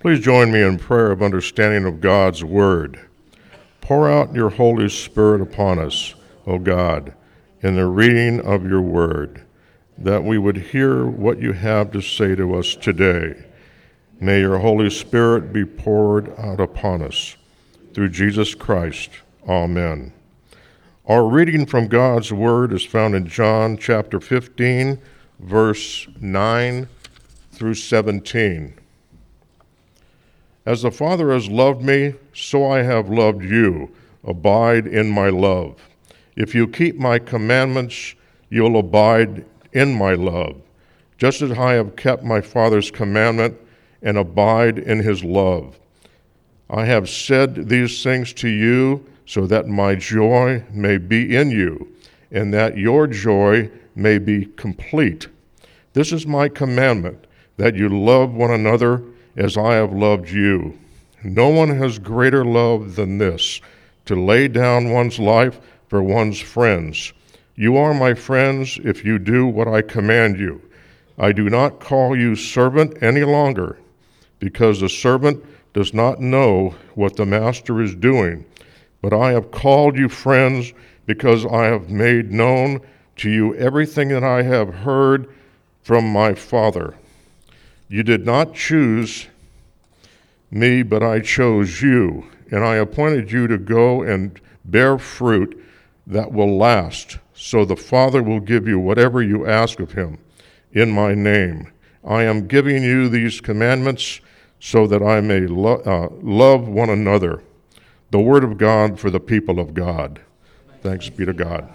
Please join me in prayer of understanding of God's Word. Pour out your Holy Spirit upon us, O God, in the reading of your Word, that we would hear what you have to say to us today. May your Holy Spirit be poured out upon us. Through Jesus Christ. Amen. Our reading from God's Word is found in John chapter 15, verse 9 through 17. As the Father has loved me, so I have loved you. Abide in my love. If you keep my commandments, you'll abide in my love, just as I have kept my Father's commandment and abide in his love. I have said these things to you so that my joy may be in you, and that your joy may be complete. This is my commandment, that you love one another as I have loved you. No one has greater love than this, to lay down one's life for one's friends. You are my friends if you do what I command you. I do not call you servant any longer, because the servant does not know what the master is doing. But I have called you friends, because I have made known to you everything that I have heard from my Father. You did not choose me, but I chose you, and I appointed you to go and bear fruit that will last, so the Father will give you whatever you ask of him in my name. I am giving you these commandments so that I may love one another. The word of God for the people of God. Thanks be to God.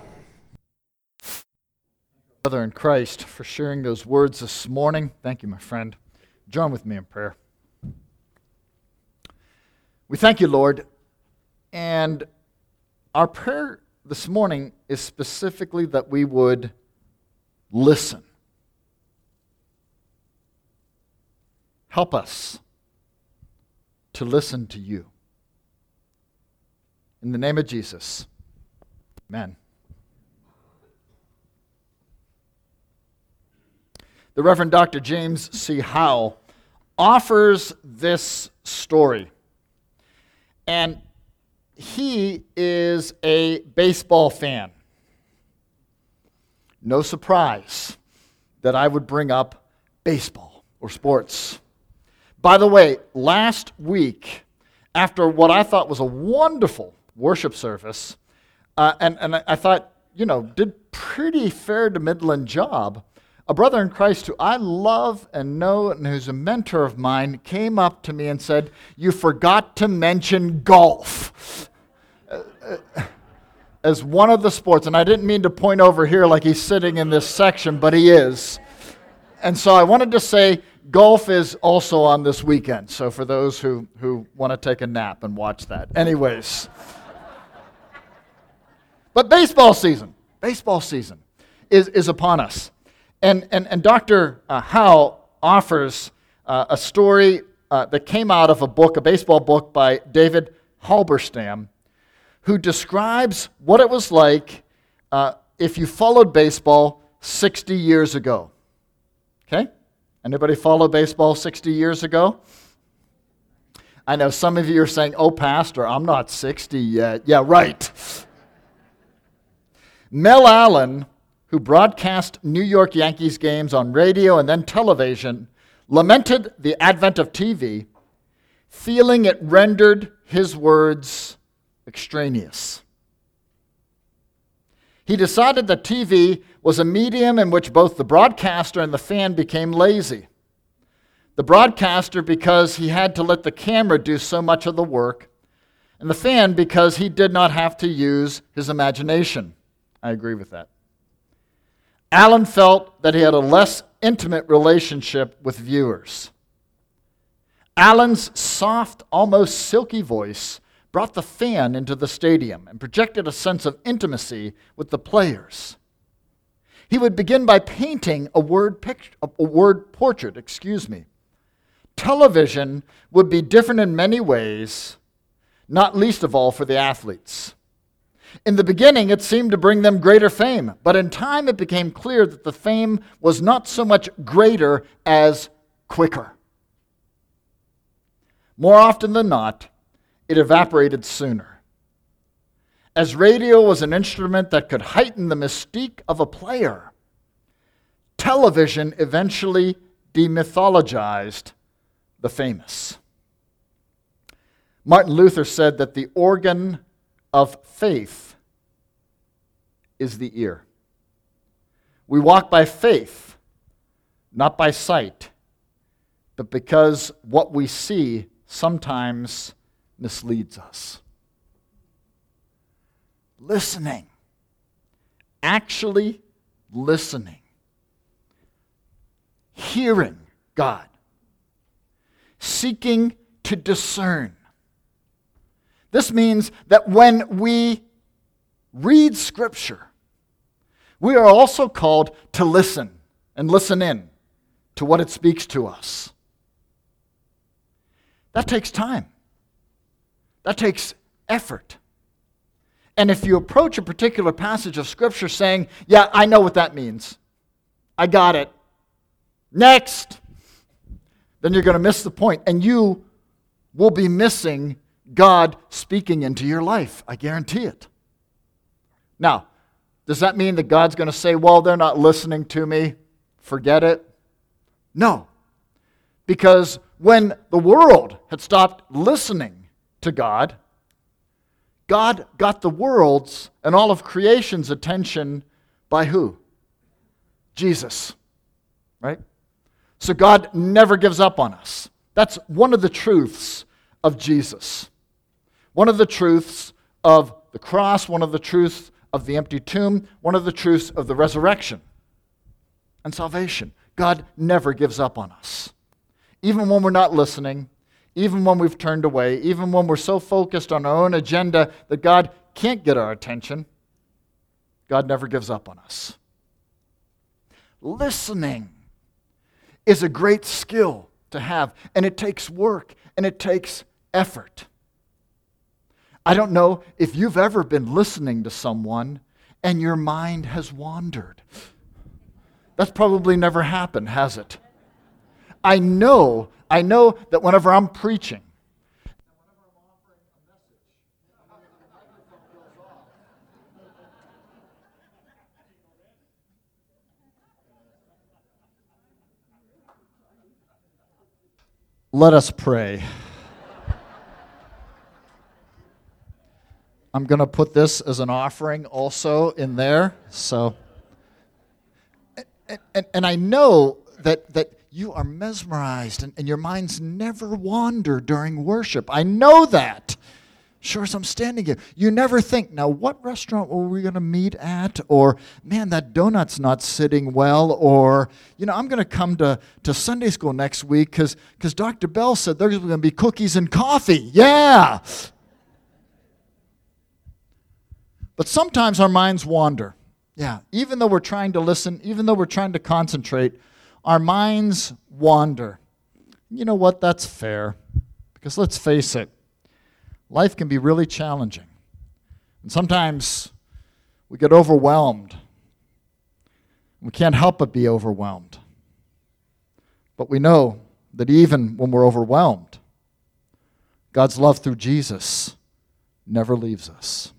Brother in Christ, for sharing those words this morning. Thank you, my friend. Join with me in prayer. We thank you, Lord, and our prayer this morning is specifically that we would listen. Help us to listen to you. In the name of Jesus, amen. The Reverend Dr. James C. Howe offers this story. And he is a baseball fan. No surprise that I would bring up baseball or sports. By the way, last week, after what I thought was a wonderful worship service, and I thought, did pretty fair to middling job, a brother in Christ who I love and know and who's a mentor of mine came up to me and said, "You forgot to mention golf as one of the sports." And I didn't mean to point over here like he's sitting in this section, but he is. And so I wanted to say golf is also on this weekend. So for those who want to take a nap and watch that. Anyways. But baseball season is upon us. And Dr. Howe offers a story that came out of a baseball book by David Halberstam, who describes what it was like if you followed baseball 60 years ago. Okay? Anybody follow baseball 60 years ago? I know some of you are saying, "Oh, Pastor, I'm not 60 yet." Yeah, right. Mel Allen, who broadcast New York Yankees games on radio and then television, lamented the advent of TV, feeling it rendered his words extraneous. He decided that TV was a medium in which both the broadcaster and the fan became lazy. The broadcaster because he had to let the camera do so much of the work, and the fan because he did not have to use his imagination. I agree with that. Allen felt that he had a less intimate relationship with viewers. Allen's soft, almost silky voice brought the fan into the stadium and projected a sense of intimacy with the players. He would begin by painting a word portrait. Television would be different in many ways, not least of all for the athletes. In the beginning, it seemed to bring them greater fame, but in time it became clear that the fame was not so much greater as quicker. More often than not, it evaporated sooner. As radio was an instrument that could heighten the mystique of a player, television eventually demythologized the famous. Martin Luther said that the organ of faith is the ear. We walk by faith, not by sight, but because what we see sometimes misleads us. Listening, actually listening, hearing God, seeking to discern. This means that when we read Scripture, we are also called to listen and listen in to what it speaks to us. That takes time. That takes effort. And if you approach a particular passage of Scripture saying, yeah, I know what that means. I got it. Next. Then you're going to miss the point, and you will be missing God speaking into your life. I guarantee it. Now, does that mean that God's going to say, well, they're not listening to me, forget it? No. Because when the world had stopped listening to God, God got the world's and all of creation's attention by who? Jesus. Right? So God never gives up on us. That's one of the truths of Jesus. One of the truths of the cross, one of the truths of the empty tomb, one of the truths of the resurrection and salvation. God never gives up on us. Even when we're not listening, even when we've turned away, even when we're so focused on our own agenda that God can't get our attention, God never gives up on us. Listening is a great skill to have, and it takes work, and it takes effort. I don't know if you've ever been listening to someone and your mind has wandered. That's probably never happened, has it? I know that whenever I'm preaching, let us pray. I'm going to put this as an offering also in there. So, and I know that you are mesmerized and your minds never wander during worship. I know that. Sure as I'm standing here. You never think, now what restaurant were we going to meet at? Or, man, that donut's not sitting well. Or, I'm going to come to Sunday school next week because Dr. Bell said there's going to be cookies and coffee. Yeah. But sometimes our minds wander. Yeah, even though we're trying to listen, even though we're trying to concentrate, our minds wander. You know what? That's fair. Because let's face it, life can be really challenging. And sometimes we get overwhelmed. We can't help but be overwhelmed. But we know that even when we're overwhelmed, God's love through Jesus never leaves us.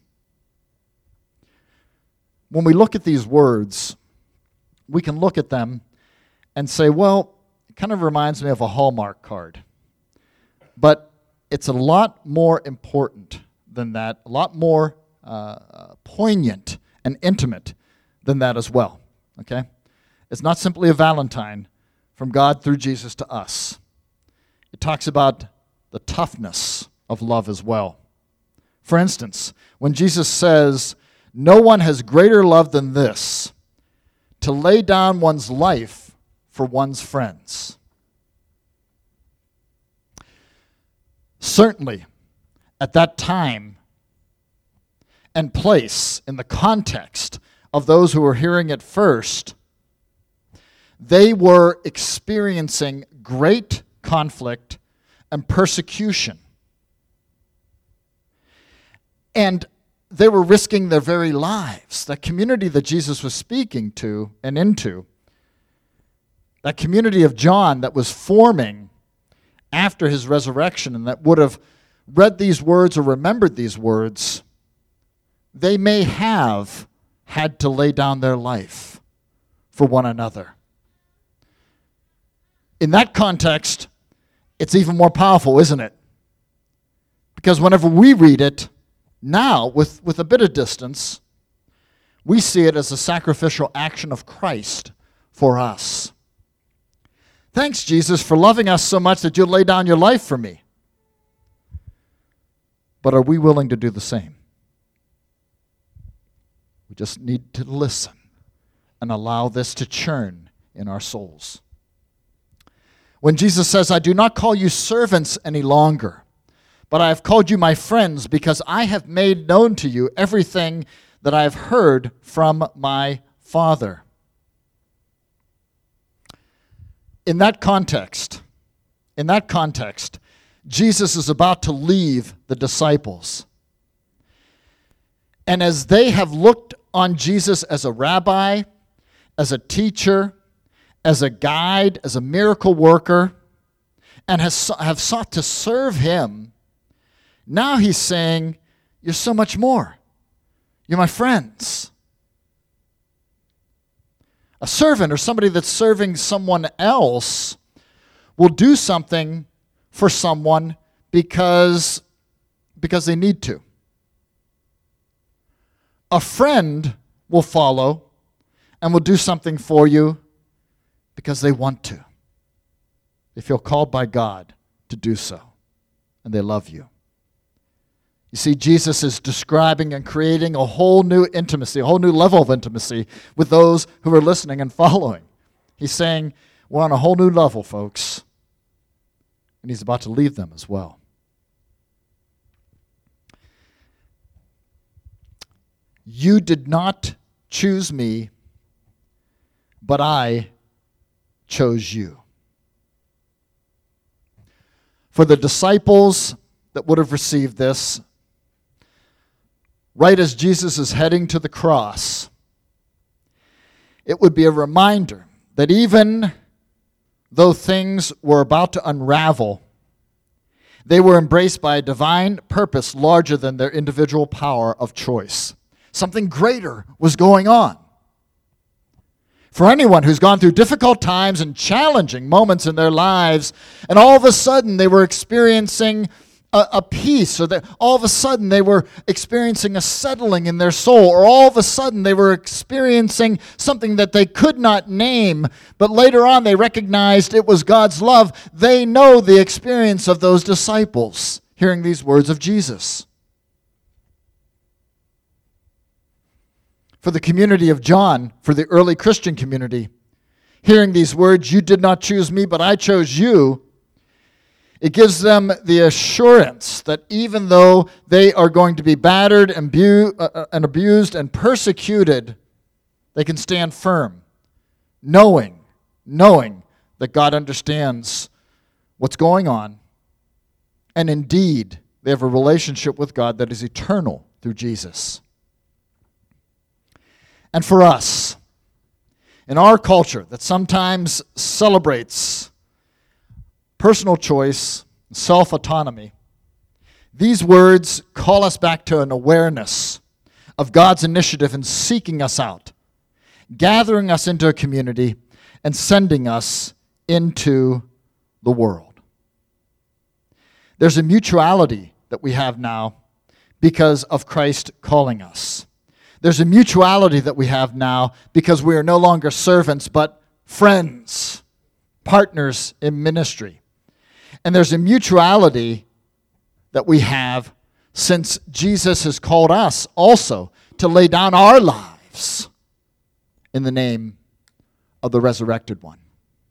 When we look at these words, we can look at them and say, well, it kind of reminds me of a Hallmark card. But it's a lot more important than that, a lot more poignant and intimate than that as well. Okay? It's not simply a Valentine from God through Jesus to us. It talks about the toughness of love as well. For instance, when Jesus says, no one has greater love than this, to lay down one's life for one's friends. Certainly, at that time and place, in the context of those who were hearing it first, they were experiencing great conflict and persecution. And they were risking their very lives. That community that Jesus was speaking to and into, that community of John that was forming after his resurrection and that would have read these words or remembered these words, they may have had to lay down their life for one another. In that context, it's even more powerful, isn't it? Because whenever we read it now, with a bit of distance, we see it as a sacrificial action of Christ for us. Thanks, Jesus, for loving us so much that you'll lay down your life for me. But are we willing to do the same? We just need to listen and allow this to churn in our souls. When Jesus says, I do not call you servants any longer, but I have called you my friends because I have made known to you everything that I have heard from my Father. In that context, Jesus is about to leave the disciples. And as they have looked on Jesus as a rabbi, as a teacher, as a guide, as a miracle worker, and have sought to serve him, now he's saying, you're so much more. You're my friends. A servant or somebody that's serving someone else will do something for someone because they need to. A friend will follow and will do something for you because they want to. They feel called by God to do so, and they love you. You see, Jesus is describing and creating a whole new intimacy, a whole new level of intimacy with those who are listening and following. He's saying, we're on a whole new level, folks. And he's about to leave them as well. You did not choose me, but I chose you. For the disciples that would have received this, right as Jesus is heading to the cross, it would be a reminder that even though things were about to unravel, they were embraced by a divine purpose larger than their individual power of choice. Something greater was going on. For anyone who's gone through difficult times and challenging moments in their lives, and all of a sudden they were experiencing a peace, or that all of a sudden they were experiencing a settling in their soul, or all of a sudden they were experiencing something that they could not name, but later on they recognized it was God's love. They know the experience of those disciples hearing these words of Jesus. For the community of John, for the early Christian community, hearing these words, you did not choose me, but I chose you, it gives them the assurance that even though they are going to be battered and abused and persecuted, they can stand firm, knowing that God understands what's going on. And indeed, they have a relationship with God that is eternal through Jesus. And for us, in our culture that sometimes celebrates personal choice, self-autonomy, these words call us back to an awareness of God's initiative in seeking us out, gathering us into a community, and sending us into the world. There's a mutuality that we have now because of Christ calling us. There's a mutuality that we have now because we are no longer servants, but friends, partners in ministry. And there's a mutuality that we have since Jesus has called us also to lay down our lives in the name of the resurrected one.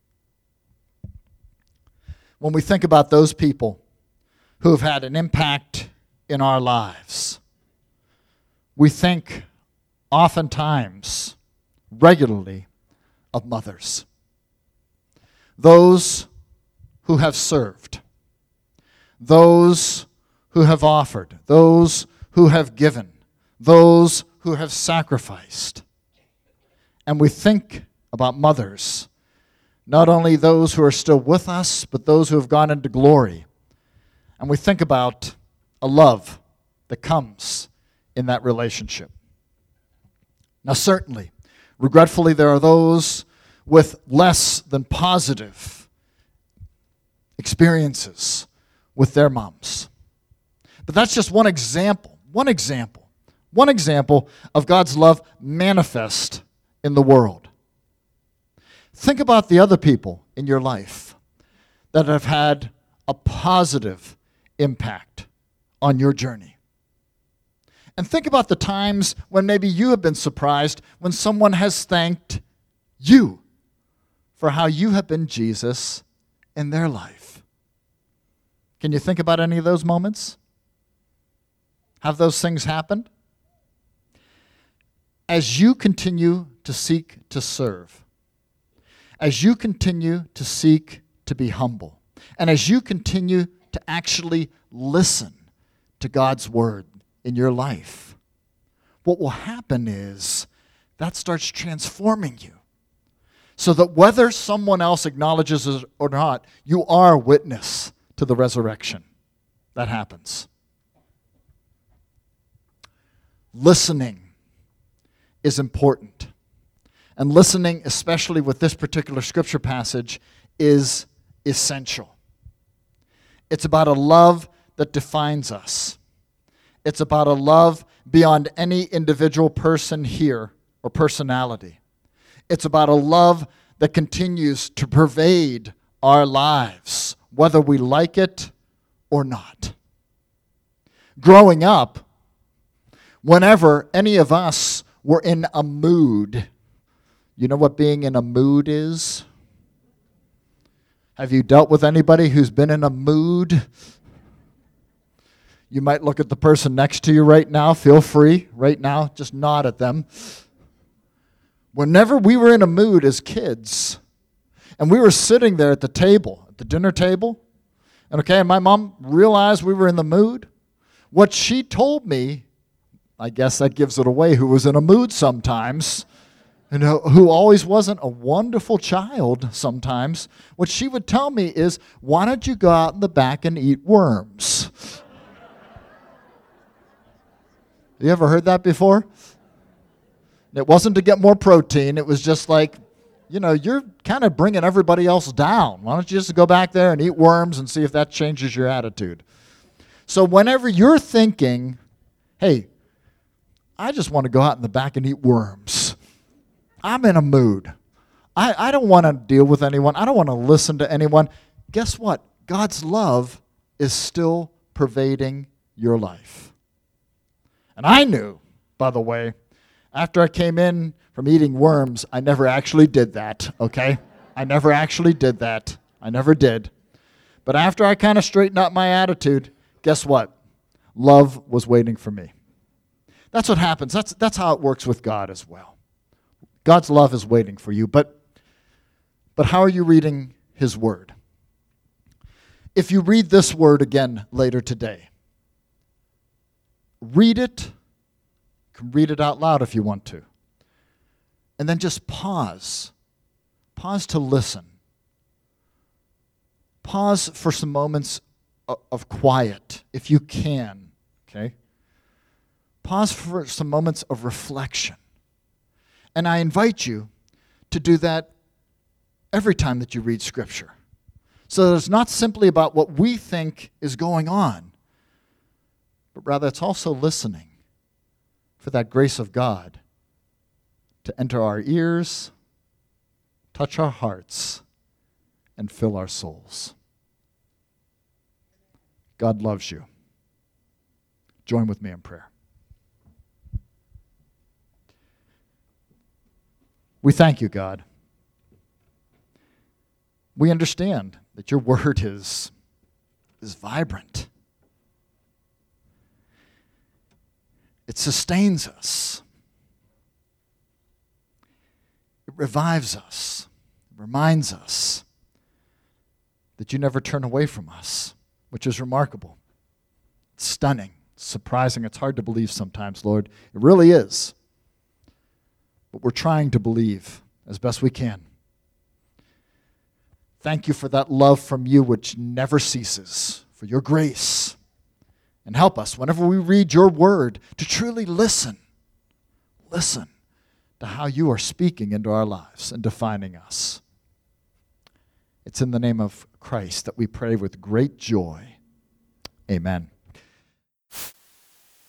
When we think about those people who have had an impact in our lives, we think oftentimes, regularly, of mothers. Those who have served, those who have offered, those who have given, those who have sacrificed. And we think about mothers not only those who are still with us, but those who have gone into glory. And we think about a love that comes in that relationship. Now, certainly, regretfully, there are those with less than positive experiences with their moms. But that's just one example of God's love manifest in the world. Think about the other people in your life that have had a positive impact on your journey. And think about the times when maybe you have been surprised when someone has thanked you for how you have been Jesus in their life. Can you think about any of those moments? Have those things happened? As you continue to seek to serve, as you continue to seek to be humble, and as you continue to actually listen to God's word in your life, what will happen is that starts transforming you so that whether someone else acknowledges it or not, you are a witness to the resurrection. That happens. Listening is important. And listening, especially with this particular scripture passage, is essential. It's about a love that defines us. It's about a love beyond any individual person here or personality. It's about a love that continues to pervade our lives, whether we like it or not. Growing up, whenever any of us were in a mood, you know what being in a mood is? Have you dealt with anybody who's been in a mood? You might look at the person next to you right now. Feel free right now. Just nod at them. Whenever we were in a mood as kids, and we were sitting there at the table, at the dinner table, and my mom realized we were in the mood, what she told me, I guess that gives it away, who was in a mood sometimes, and who always wasn't a wonderful child sometimes, what she would tell me is, why don't you go out in the back and eat worms? You ever heard that before? It wasn't to get more protein. It was just like, you're kind of bringing everybody else down. Why don't you just go back there and eat worms and see if that changes your attitude? So whenever you're thinking, hey, I just want to go out in the back and eat worms. I'm in a mood. I don't want to deal with anyone. I don't want to listen to anyone. Guess what? God's love is still pervading your life. And I knew, by the way, after I came in from eating worms, I never actually did that, okay? I never actually did that. I never did. But after I kind of straightened up my attitude, guess what? Love was waiting for me. That's what happens. That's how it works with God as well. God's love is waiting for you. But how are you reading his word? If you read this word again later today, read it. You can read it out loud if you want to. And then just pause. Pause to listen. Pause for some moments of quiet, if you can. Okay? Pause for some moments of reflection. And I invite you to do that every time that you read Scripture. So that it's not simply about what we think is going on, but rather it's also listening for that grace of God to enter our ears, touch our hearts, and fill our souls. God loves you. Join with me in prayer. We thank you, God. We understand that your word is vibrant. It sustains us. It revives us. It reminds us that you never turn away from us, which is remarkable. It's stunning. It's surprising. It's hard to believe sometimes, Lord. It really is. But we're trying to believe as best we can. Thank you for that love from you which never ceases, for your grace. And help us, whenever we read your word, to truly listen. Listen to how you are speaking into our lives and defining us. It's in the name of Christ that we pray with great joy. Amen.